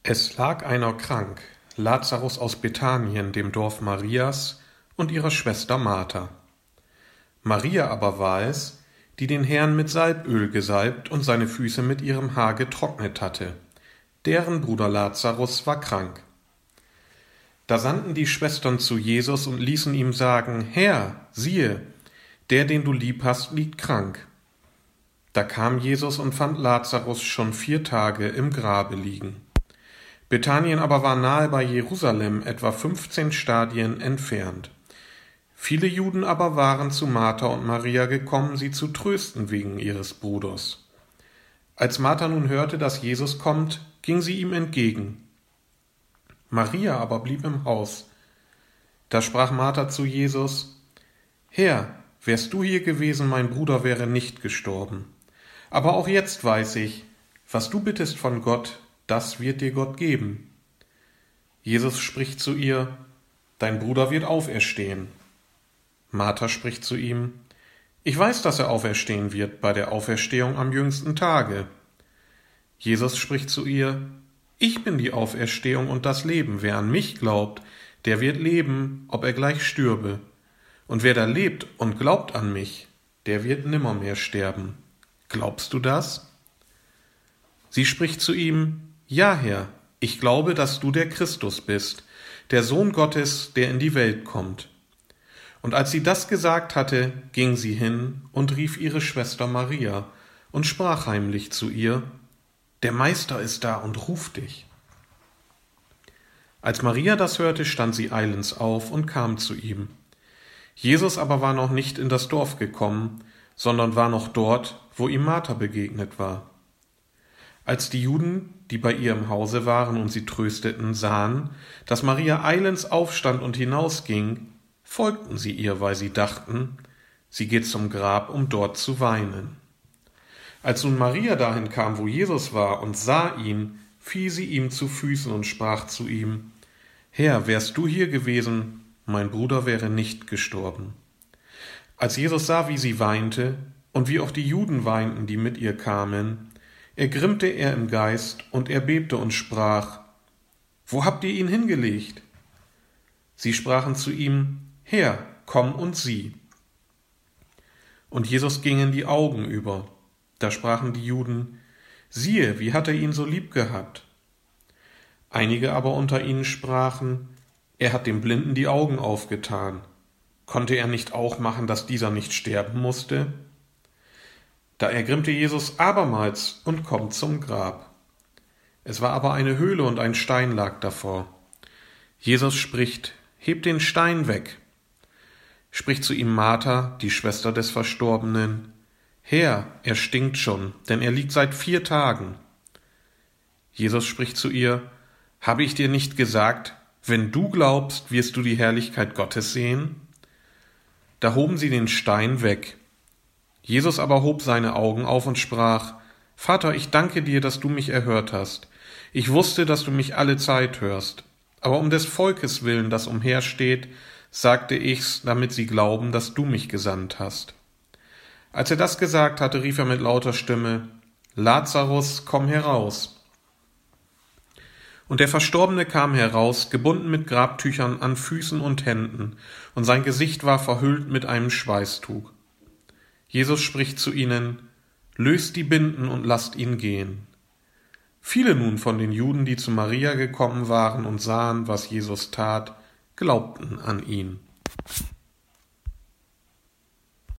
Es lag einer krank, Lazarus aus Bethanien, dem Dorf Marias, und ihrer Schwester Martha. Maria aber war es, die den Herrn mit Salböl gesalbt und seine Füße mit ihrem Haar getrocknet hatte. Deren Bruder Lazarus war krank. Da sandten die Schwestern zu Jesus und ließen ihm sagen: Herr, siehe, der, den du lieb hast, liegt krank. Da kam Jesus und fand Lazarus schon 4 Tage im Grabe liegen. Bethanien aber war nahe bei Jerusalem, etwa 15 Stadien entfernt. Viele Juden aber waren zu Martha und Maria gekommen, sie zu trösten wegen ihres Bruders. Als Martha nun hörte, dass Jesus kommt, ging sie ihm entgegen. Maria aber blieb im Haus. Da sprach Martha zu Jesus: Herr, wärst du hier gewesen, mein Bruder wäre nicht gestorben. Aber auch jetzt weiß ich, was du bittest von Gott, das wird dir Gott geben. Jesus spricht zu ihr: Dein Bruder wird auferstehen. Martha spricht zu ihm: Ich weiß, dass er auferstehen wird bei der Auferstehung am jüngsten Tage. Jesus spricht zu ihr: Ich bin die Auferstehung und das Leben. Wer an mich glaubt, der wird leben, ob er gleich stürbe. Und wer da lebt und glaubt an mich, der wird nimmermehr sterben. Glaubst du das? Sie spricht zu ihm: Ja, Herr, ich glaube, dass du der Christus bist, der Sohn Gottes, der in die Welt kommt. Und als sie das gesagt hatte, ging sie hin und rief ihre Schwester Maria und sprach heimlich zu ihr: Der Meister ist da und ruft dich. Als Maria das hörte, stand sie eilends auf und kam zu ihm. Jesus aber war noch nicht in das Dorf gekommen, sondern war noch dort, wo ihm Martha begegnet war. Als die Juden, die bei ihr im Hause waren und sie trösteten, sahen, dass Maria eilends aufstand und hinausging, folgten sie ihr, weil sie dachten, sie geht zum Grab, um dort zu weinen. Als nun Maria dahin kam, wo Jesus war, und sah ihn, fiel sie ihm zu Füßen und sprach zu ihm: Herr, wärst du hier gewesen, mein Bruder wäre nicht gestorben. Als Jesus sah, wie sie weinte, und wie auch die Juden weinten, die mit ihr kamen, ergrimmte er im Geist, und er bebte und sprach: Wo habt ihr ihn hingelegt? Sie sprachen zu ihm: Herr, komm und sieh. Und Jesus gingen die Augen über. Da sprachen die Juden: Siehe, wie hat er ihn so lieb gehabt? Einige aber unter ihnen sprachen: Er hat dem Blinden die Augen aufgetan. Konnte er nicht auch machen, dass dieser nicht sterben musste? Da ergrimmte Jesus abermals und kommt zum Grab. Es war aber eine Höhle und ein Stein lag davor. Jesus spricht: Hebt den Stein weg. Spricht zu ihm Martha, die Schwester des Verstorbenen: Herr, er stinkt schon, denn er liegt seit 4 Tagen. Jesus spricht zu ihr: Habe ich dir nicht gesagt, wenn du glaubst, wirst du die Herrlichkeit Gottes sehen? Da hoben sie den Stein weg. Jesus aber hob seine Augen auf und sprach: Vater, ich danke dir, dass du mich erhört hast. Ich wusste, dass du mich alle Zeit hörst. Aber um des Volkes willen, das umhersteht, sagte ich's, damit sie glauben, dass du mich gesandt hast. Als er das gesagt hatte, rief er mit lauter Stimme: Lazarus, komm heraus. Und der Verstorbene kam heraus, gebunden mit Grabtüchern an Füßen und Händen, und sein Gesicht war verhüllt mit einem Schweißtuch. Jesus spricht zu ihnen: Löst die Binden und lasst ihn gehen. Viele nun von den Juden, die zu Maria gekommen waren und sahen, was Jesus tat, glaubten an ihn.